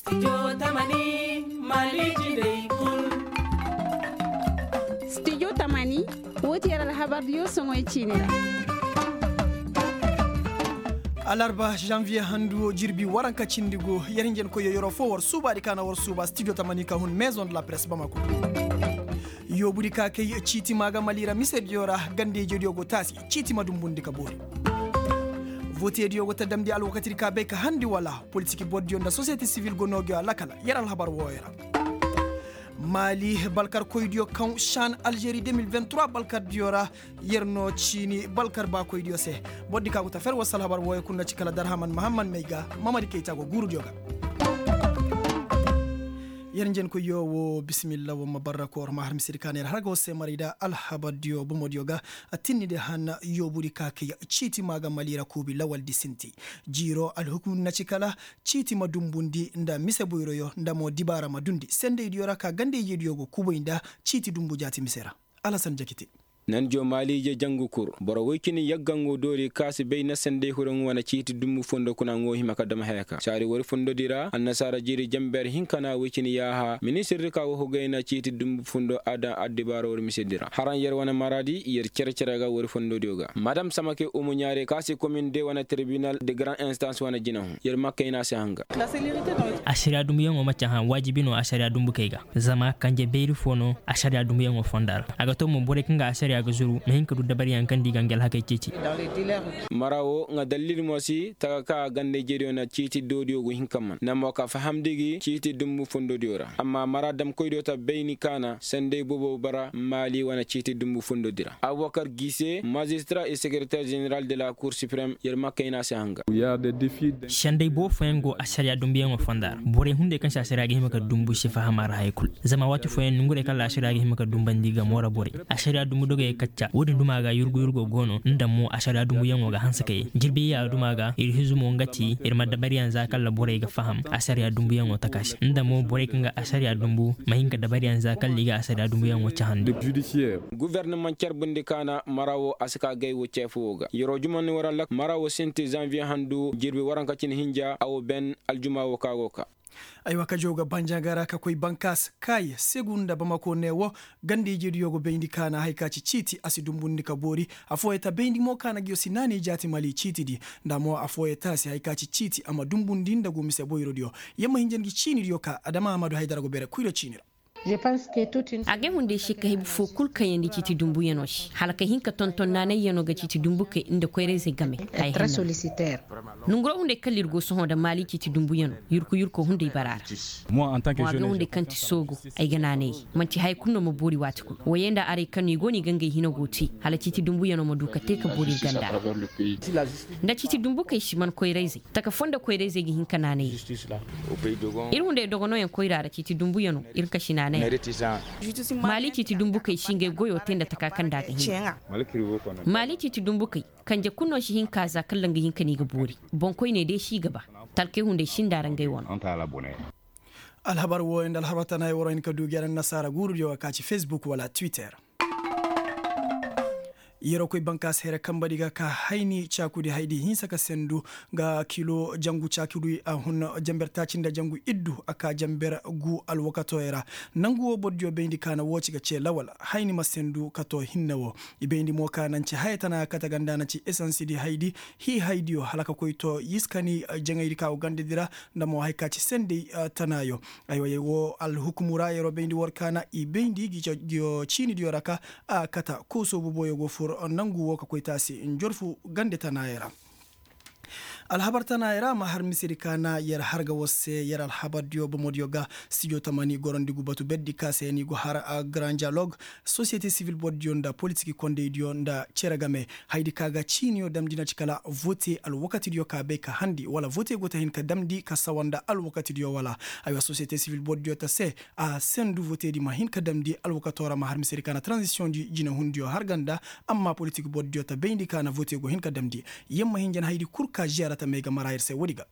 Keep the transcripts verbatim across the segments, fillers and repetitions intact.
Studio Tamani Maliji Day Kul. Studio Tamani woti yara habar yo songoy chinira. alarba janvier handu jirbi waranka cindigo yaringen ko yoro fo war suba di kana war suba studio Tamani ka hun maison de la presse Bamako. Yo budi ka kay citi maga malira miser yora gande jodi go tasi citi madum bundi ka bori. Vote dio wata damdi al wakati ka be ka handi wala politique boddi onda société civile gonogo lakala yaral habar woyera. Mali Balkar koydio kan Chan Algérie deux mille vingt-trois Balkar diora yerno chini Balkar ba koydio se boddi ka guta fer wasal habar woy kunna ci kala darhaman Muhammad Meiga Mamadi Keita go guru dioga yerjen ko yowo bismillah wa mabarakor ma har misirkane hargo se marida al habadio bumodioga atinide han yoburi kake chiti maga malira kubi lawal disinti jiro al hukum na cikala chiti madumbundi nda mise boyroyo nda mo dibara madundi sende diora ka gande yediogo kubo inda chiti dumbu jati misera alasan jakiti nan jo mali je jangu kur boro wikini yaggango dori kasi be na sende huron wana citi dummu fondo kuna ngo hima kadama heka sari wori fondo dira annasara jiri jamber hinkana wikini yaha ministre ka wo gayna citi dummu fondo ada addibaro wori misedira haran yer wana maradi yer cerceraga wori fondo dioga madame samake umu nyaare kasi commune de wana tribunal de grand instance wana jinahu yer makayna se hanga ashariya dumbu yango macha han wajibino ashariya dumbu kayga zama kanje beiri fono ashariya dumbu yango fondar aga to mo bore kinga ashariya ga zuru me hinka du dabari yan kandi gangel hakay cici marawo nga dalil mosi taga ka gande jeriyo na citi dodio go hinkaman namo ka fahamdigi citi dumbu fondo diora amma maradam koydo ta beini kana sende bobo bara mali wana citi dumbu fondo dira Aboubacar Guissé magistrat et secrétaire général de la cour suprême yerma kayna se hanga il y a des défis shande bo fengo ashariya dumbu yango fondar bore hunde kan ashariya ga himaka dumbu shi fahamara haykul zama wati foyen ngure kala ashariya ga himaka dumbandi ga mora bore ashariya dumbu doge kacca wodi dumaga yurgo yurgo gono ndammo ashariya dumbu yango ga hansake jirbi ya dumaga irhizumo ngati irma dabariyan zakalla bore ga faham ashariya dumbu yango takashi ndammo bore kinga ashariya dumbu mahinga dabariyan zakalli ga ashariya dumbu yango chahande judiciaire gouvernement charbunde kana marawo asaka gay wo chefuga yoro jumani wara lak marawo senti janvier handu jirbi waranka cin hinja aw ben aljuma wo kagoka aywa ka joga banjagara ka koy bankas kay segunda Bamako newo gande jedi yogo bendi kana haykaci citi asidumbundi ka bori afoyeta bendi mo kana gyo sinani jati mali citi di ndamo afoyeta si haykaci citi ama dumbundi ndago mise boyro dio yema hinjengi chini dio ka adama Amadou Haidara go bere kuiro chinira je pense que toute une age hunde shika hibu fo kul kayandi citi dumbu yanoshi halaka hinka tonton nana yano ga citi dumbu ke inda koyreze game ay très sollicitaire nungro hunde kalirgo so hoda mali citi dumbu yano yurko yurko hunde barara moi en tant que jeune hunde kanti sogo ay ganane manti hay kunno mo bori watiku woyenda are kanu goni gangai hino goti hala citi dumbu yano mo duka te ka bori ganda nda citi dumbu kay shiman koyreze taka fonda koyreze gi hinka nane irunde dogono yan koyrara citi dumbu yano irka shinane mali citi dumbu kai shinge goyo tenda takakan daga hin mali citi dumbu kai kanje kunno shi hin kaza kallan ga hinka ni ga bori bonkoi ne dai shi gaba talke hunde shin daran gai won alhabar wo indal harbatana yoro in ka dugiran nasara guru yo ka ci Facebook wala Twitter yero koy bankas here kambadiga ka hayni chakudi haydi hinsa ka sendu ga kilo jangu chakudi a hun jamber tacinda jangu iddu aka jamber gu alwakato era nangu wo bodjo bendi kana woci ga ce lawal hayni masendu kato hinnawo ibendi mo kana ci haytana kata gandana ci essence di haydi hi haydiyo halaka koy to yiskani jangaydi ka o gandidira ndamo hayka ci sende uh, tanayo aywa wo al hukumura yero bendi workana ibendi gi jo chini di yoraka a uh, kata koso bo boyo go nangu woka koitasi njorfu gande tanayera alhabar tanayera ma har misiri kana yer harga wosse yer alhabar dio bomodioga studio Tamani gorondi gubatu beddi kaseni go har a grand dialogue société civile boddio nda politique konde dio nda ceragame haydi kaga chinio damdina cikala voter al wakati dio ka be ka handi wala voter gota hin ka damdi ka sawanda al wakati dio wala aywa société civile boddio ta se a sendu voter di ma hin ka damdi al wakatora ma har misiri kana transition di jina hundio har ganda amma politique boddio ta bendi kana voter go hin ka damdi yemma hin jan haydi kurka jiara ta mega marayir se wodiga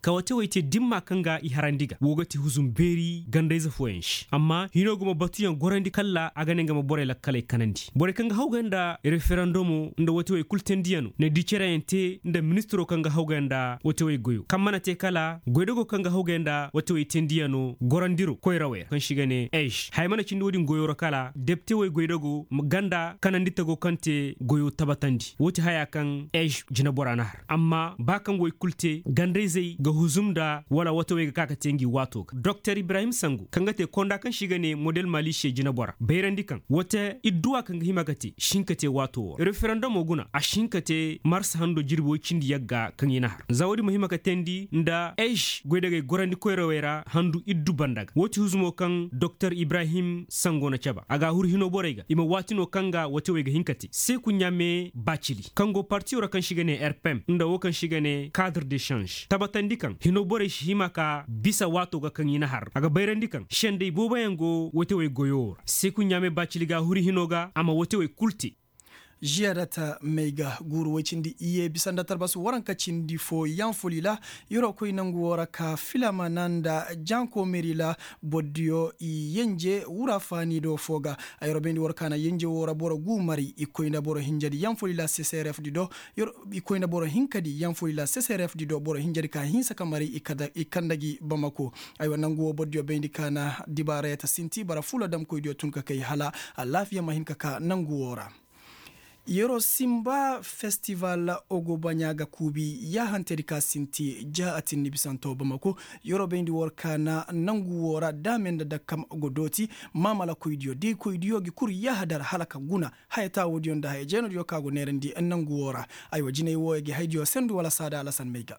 ka wate waite dimma kanga i harandiga wogati huzum beri gandaiza fuensh amma hino goma batuyan gorandi kala agane ngama bore la kale kanandi bore kanga hawganda referendumu nda wate way kultendiyanu ne dicera ente nda ministro kanga hawganda wate way goyo kamana te kala goydogo kanga hawganda wate way tendiyanu gorandiro koyrawe kan shigane eish haymana cindi wodi goyoro kala depte way goydogo ganda kanandi tago kante goyo tabatandi wote haya kan eish jina boranar amma bakan way kulte gandezai ga huzumda wala wate way kaka tengi wato Doctor Ibrahim Sangu kanga te konda kan shigane model malishe jina bora bayrandi kan wate idduwa kanga himagati shinkate wato referendum oguna a shinkate mars hando jirbo cindi yagga kan yina har zawadi muhimaka tendi nda eish goydage gorandi koyrawera handu iddu bandaga woti huzumo kan Doctor Ibrahim Sango na chaba aga hur hino borega ima watino kanga wate wega hinkati se kunyame bachili kango parti ora kan shigane R P M nda wo kan shigane cadre d'échange tabatandi kan hino bore himaka bisa wato ga kan yina har aga bayrandi kan shende boba yango wate we goyor se kunyame bachili ga hur hinoga ama wate we kulti jiadata meiga guru wechindi iye bisanda tarbasu waranka chindi fo yanfolila yoro koy nangu waraka filama nanda janko merila bodio yenje wura fani do foga ayro bendi warkana yenje wora boro gumari ikoyna boro hinjadi yanfolila C C R F dido yoro ikoyna boro hinkadi yanfolila C C R F dido boro hinjadi ka hinsa kamari ikada ikandagi Bamako aywa nangu bodio bendi kana dibare ta sinti bara fula dam koy dio tunka kay hala alafiya mahinka ka nangu wora Yoro Simba Festival Ogobanyaga Kubi ya hanterika sinti ja atini bisanto Bamako yoro bendi workana nangu wora damenda da kam ogodoti mama la kuidio di kuidio gikuri ya hadar halaka guna hayata wodion da hayjeno dio kago nerendi nangu wora aywa jine woyege haydio sendu wala sada alasan meiga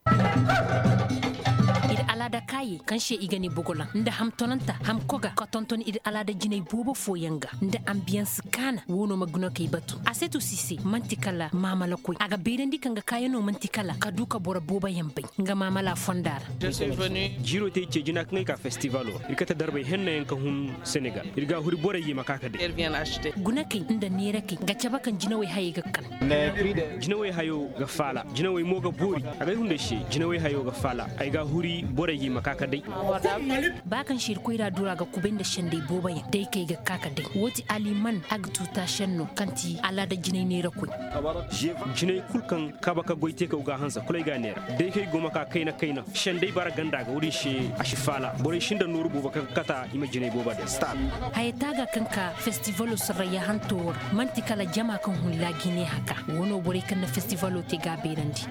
id alada kayi kanche igani bogola nda ham tonanta ham koga ko tonton id alada jinay bobo foyanga nda ambiance kana wono magno kay batu asetu sisi mantikala mama la koy aga berendi kanga kayano mantikala kaduka bora boba yambe nga mama la fondara je suis venu jiro te ci jinak ngay ka festival o irkata darbe henne en ka hun Senegal irga huri bore yi makaka de elle vient acheter guna kay nda nere kay ga caba kan jinawe haye ga kan jinawe hayo ga fala jinawe moga buri aga hunde shi jinawe hayo ga fala ay ga huri bore yi makaka dai bakan shir koira dura ga kuben da shande boba ya dai kai ga kaka dai woti aliman agtuta shanno kanti ala da jinai ne rakoi jinai kulkan kabaka goite ka uga hansa kulai ga ne dai kai goma ka kaina kaina shande bara ganda ga wuri shi ashifala bore shinda nuru boba kan kata ima jinai boba da start hayata ga kanka festivalu saraya hantor mantikala jama kan hulla gine haka wono bore kan na festivalu te ga berandi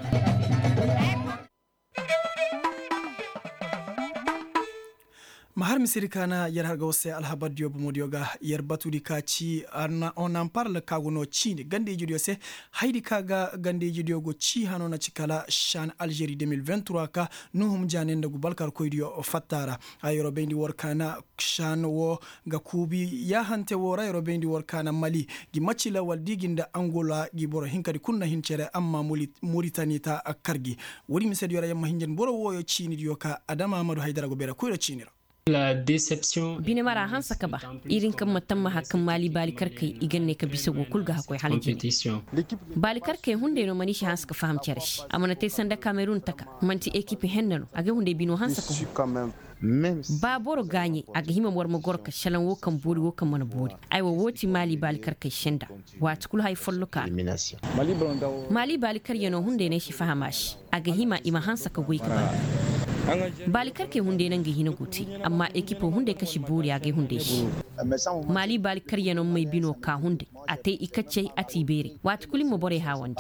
Mahar misirikana yar harga wose alhabadio bumodioga yar batudi kachi on en parle kagono chini gande judio se haidi kaga gande judio go chi hano na chikala shan Algerie deux mille vingt-trois ka nuhum janen da gubalkar koidio fatara ayro bendi workana shan wo gakubi ya hante wo rayro bendi workana Mali gi machila waldiginda Angola gi boro hinkadi kunna hincere amma Mauritania ta akargi wodi misedio ra yamma hinjen boro woyo chini dioka Adama Amadou Haidara go bera koiro chinira la déception bine mara hansa kaba irin kan matamma hakan Mali balikar kai igan ne ka bisa go kulga hakoi halji balikar kai hunde no manishi hansa ka faham charish amana te sanda Cameroon taka manti equipe hennano aga hunde bino hansa ko ba boro ganye aga hima war magorka shalan wo kan buri wo kan mana buri aiwa woti Mali balikar kai shenda wat kul hay folloka Mali balikar yano hunde ne shi fahamashi aga hima ima hansa ka goyi ka balikar ke hunde nan hina guti amma ekipo hunde kashi buri a hunde shi Mali balikar yanon mai bino ka hunde a tai ikace a tibere wata kulin mu bore hawandi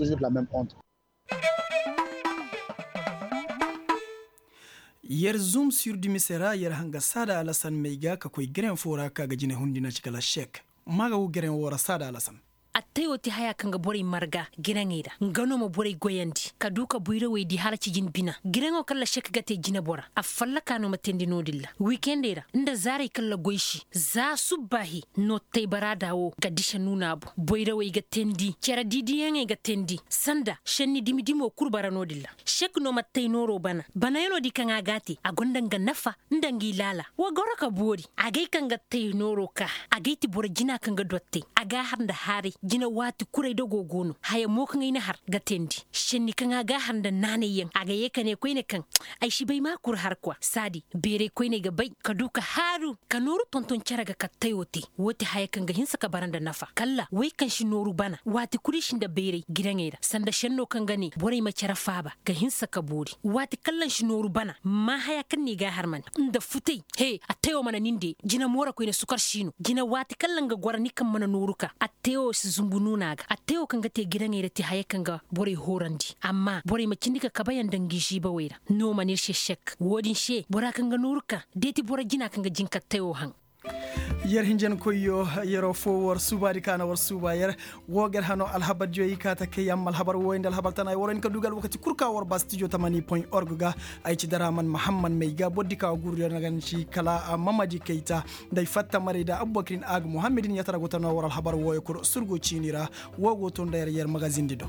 yer zoom sur du misera yer hanga sada alasan meiga ka koy gren fora ka ga jine hundina cikala shek maga wu gren wora sada alasan attayo ti haya kanga bore marga ginangida ngano mo bore goyandi kaduka buire we di hala ci jin bina ginango kala shek gate jina bora afalla kanu matendi nodilla weekendera nda zare kala goishi za subahi no tay barada wo gadisha nunabo boire we gatendi kera didi yenge gatendi sanda shenni dimi dimo kurbara nodilla shek no matay noro bana bana yono di kanga gati agonda nafa ndangi lala wa goraka bori agay kanga tay noro ka agay ti bora jina kanga dotte aga harnda hari jina wati kurai da gogono haya mo kan ina har gatendi shinni kan ga har da nane yin aga ye kane ko ne kan ai shi bai ma kur har kwa sadi bere ko ne ga bai ka duka haru ka noru tonton caraga ka tayote wote haya kan ga hinsa ka baranda nafa kalla wai kan shi noru bana wati kuri shin da bere gidan ira sanda shanno kan gani bore ma cara faba ga hinsa ka buri wati kallan shi noru bana ma haya kan ne ga har man inda futai he a tayo mana ninde jina mora ko ne sukar shino jina wati kallan ga gwara ni kan mana noruka a tayo su zumbunu naga a tayo kan ga te gidan ira ti haya kan ga bore horandi amma bore ma cindika ka bayan dangi shi ba waira no manir shek wodin she bora kan ga noruka deti bora jina kan ga jinka tayo han yer hinjen koyo yero fo war subadi kana war suba yer woger hano alhabar joyi kata ke yam alhabar woyndal alhabar tan ay woren ka dugal wakati kurka war bas studio tamani point org ga ay ci daraman muhammad meyga boddi ka guryo nagan ci kala mamadi keita day fatta marida abubakrin ag muhammadin yatara gotano war alhabar woy kur surgo cinira wogo ton der yer magazine dido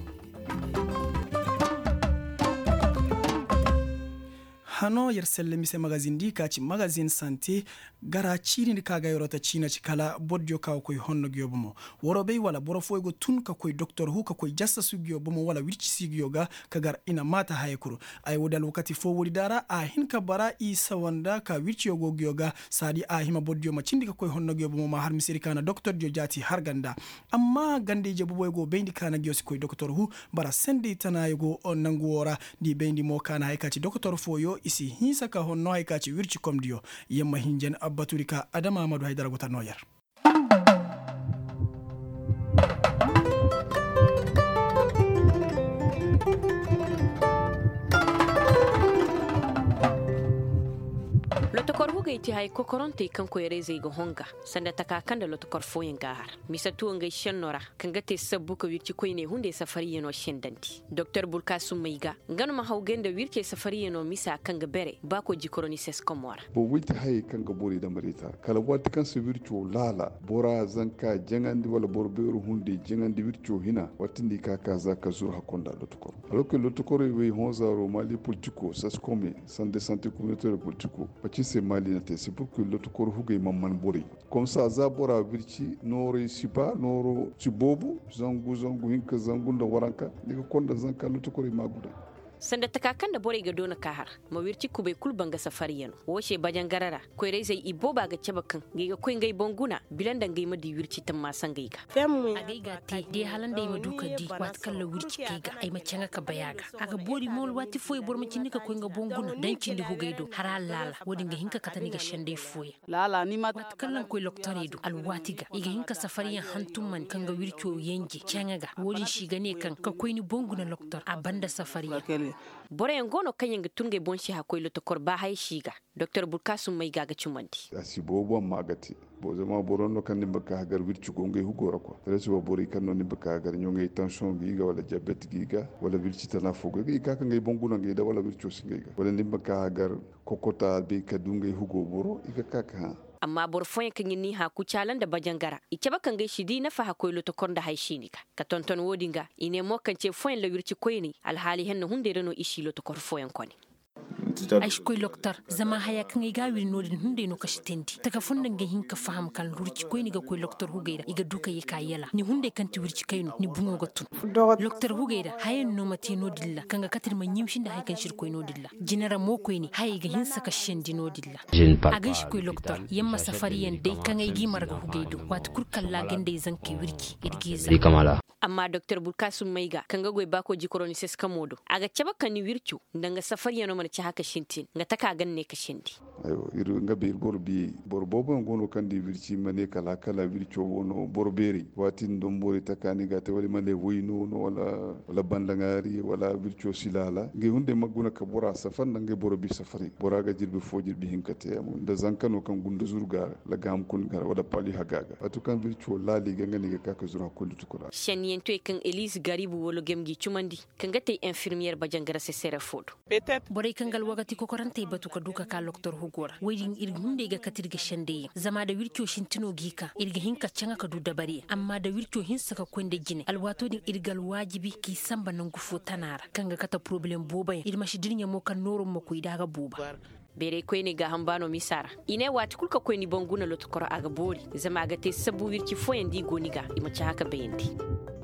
hano yer selle mise magazine di ka ci magazine santé gara ciri ka ga yorota cina ci kala bodjo ka koy honno gyobumo worobe wala boro foygo tun ka koy docteur hu ka koy jassa su gyobumo wala wirci si gyoga ka gar ina mata haykuru ay wodal wakati fo wodi dara a hin ka bara isa wanda ka wirci yogo gyoga sadi a hima bodjo ma cindi ka koy honno gyobumo ma har misiri kana docteur jo jati har ganda amma gande je boboygo bendi kana gyosi koy docteur hu bara sende tanayogo on nangu wora di bendi mo kana haykati docteur fo yo isi hinsa ka honno haykati wirci komdiyo yemma hinjen Baturika Adama Amadou Haydara gota noyar lotokor huga iti hay kokoronte kan ko yereze go honga sanda taka kanda lotokor foyen gahar misatu ngai shennora kanga te sabbu ko wirci ko ne hunde safari yeno shendanti docteur Bulkasu Meiga ngano ma hawgende wirce safari yeno misa kanga bere bako jikoroni ses komora bo witi hay kanga bori da marita kala wati kan se wirco lala bora zanka jangandi wala borberu hunde jangandi wirco hina watindi kaka zaka zur hakonda lotokor alors que lotokor we honzaro mali politico sas comme santé santé communautaire politico c'est Mali, c'est pour que l'autre corps hugue mamman bori. Comme ça, Zabora virchi, nore sipa, noro sibobu, zangu zangu hinka zangu da waranka, nika konda zanka l'autre corps maguda. sanda takakan da bore ga dona kahar ma wirci kube kulban ga safari yano woshe bajan garara ko reze ibo ba ga cebakan ga ko ngai bonguna bilan da ngai madi wirci tan ma san gai ga a gai ga te de halan da ma duka di wat kala wirci kai ga ai ma canga ka bayaga aga bori mol wati foi bor ma cinika ko nga bonguna dan cindi hu gaido haralala wodi nga hinka katani ga shande foi lala ni ma wat kala ko loktore do alwati ga iga hinka safari yan hantum man kan ga wirci yengi canga ga wodi shi gane kan ka ko ni bonguna loktor a banda safari bore ngono kanyanga tunge bonshi hakoy lo to korba hay shiga docteur Bulkasu Meiga ga chumandi asibo bo magati bo zama boronno kan nimba ka hagar wircu gonge hugora ko reso bo bori kan non nimba ka hagar nyonge tension giga wala diabete giga wala wirci tana fogo gi ka kan ngay bonguna ngay da wala wircu singiga wala nimba ka hagar kokota be ka dunge hugo boro iga ka ka amma borfoyen kan ni ha ku calan da bajangara ike bakan gai shidi na fa hakoy luto korda hay shinika ka tonton wodinga ine mo kan ce foyen la wirci koyni alhali hen hunde reno ishi luto kor foyen koni aish koy loktar zama haya kan ga wir nodin hunde no kashitendi taka funda ga hinka faham kan rurci koyni ga koy loktar hugeira iga duka yi kayela ni hunde kan ti wirci kayno ni bungo gotun loktar hugeira hayen no mati no dilla kan ga katir man yimshin da haykan shir koy no dilla jinara mo koyni hayi ga hinsa ka shendi no dilla aga shi koy loktar yamma safari yan dai kan ai gi marga hugeido wat kurkal la gande zan kai wirki irgiza amma docteur Bulkasu Meiga kan ga goy bako jikoroni ses kamodo aga ceba kan ni wircu ndanga safari yan man ci haka shintin nga taka ganne ka shindi ayo iru nga be bor bi bor bobo ngono kandi wirci mane kala kala wirco wono borberi watin dom bori takani gate wali male woyno no wala wala bandangari wala wirco silala nge hunde maguna ka bora safan nge borbi safari bora ga jirbi fojir bi hinkate am da zankano kan gunda zurga la gam kun gar wala pali hagaga watu kan wirco lali ga ngani ga ka zura ko lutukura shen yento kan Elise Garibu wolo gemgi chumandi kan gate infirmière bajangara se sera fodo bore kan gal wagati ko korante batu ka duka ka docteur hugora wayrin irgi hunde ga katirga shande zama da wirco shintino gika irga hinka canga ka du dabari amma da wirco hinsa ka kwende jine alwato din irgal wajibi ki samba nan gufo tanara kanga kata problem boba irma shi dirnya mo kan noro mo ko idaga buba bere koy ne ga hambano misara ine wati kulka koy ni banguna lotukoro aga bori zama aga te sabu wirki foyendi goniga ima ci haka bayandi